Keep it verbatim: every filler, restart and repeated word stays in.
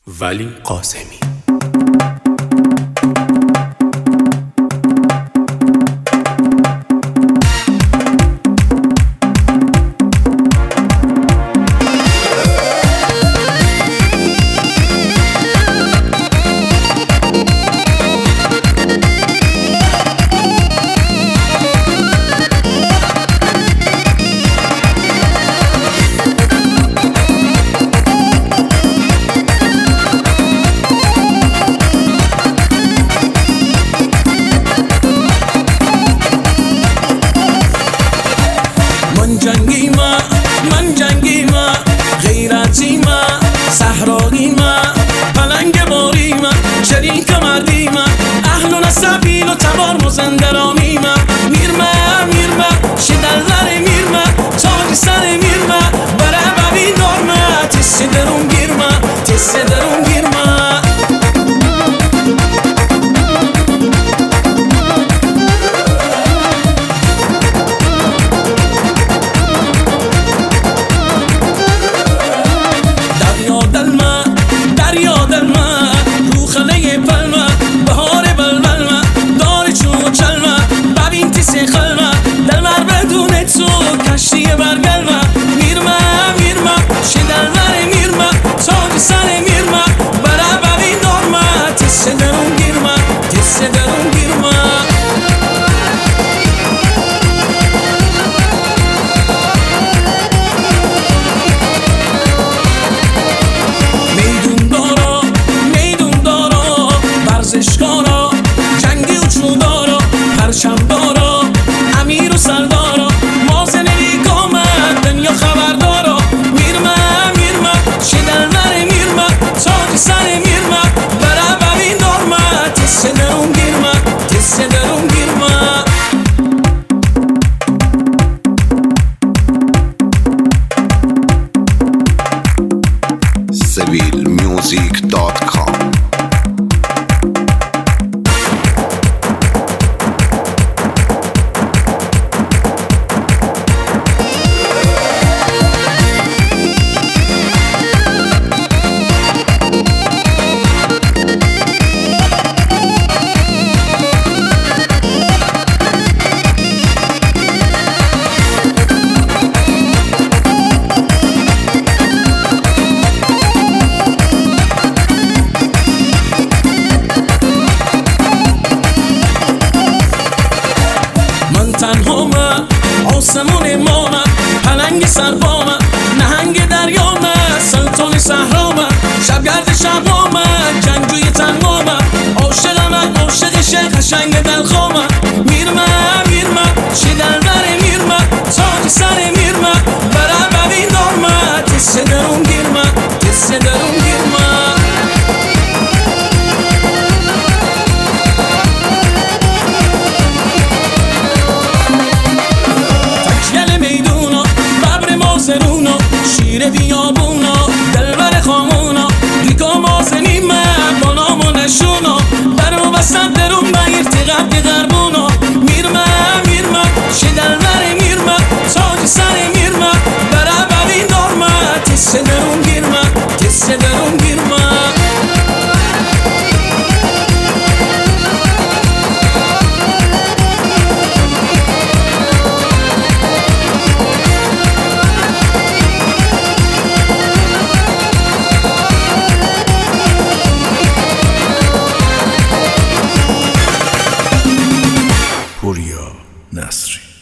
ولی قاسمی. من جنگی ما من جنگی ما غیرتی ما صحرایی ما پلنگ باری ما شریک مردی ما اهل و نسبیل و تبار مزندرانی ما میر ما میر ما شدلر میر ما تاج سر میر ما برای ببی دار ما تیس درون گیر ما تیس درون گیر ما جنگی و چودارا پرچمدارا امیر و سردارا مازن ریگامت دنیا خبردارا میرما میرما شدلنر میرما تاج سر میرما برای ببین دارما تیس درون گیرما تیس درون گیرما سبیل میوزیک دات کام. تنها من آسمون ما من پلنگ سربا من نهنگ دریا من سلطان صحرا من شبگرد شبا من جنگجوی تنها من عاشق من عاشق شیخ قشنگ دلخوا من میر من میر من شدلور میر من تاج سر میر من برای ببین دار من تیس درون گیر من تیس درون گیر من شیر بیابونا دلبر خامونا ریکا مازنی من با نام و نشونا برو بسند درون بگیر تیغب دی غربونا میر من میر من شدلور میر من تاج سر میر من برای ببین دار من تیس درون گیر من تیس درون گیر من پوریا نصری.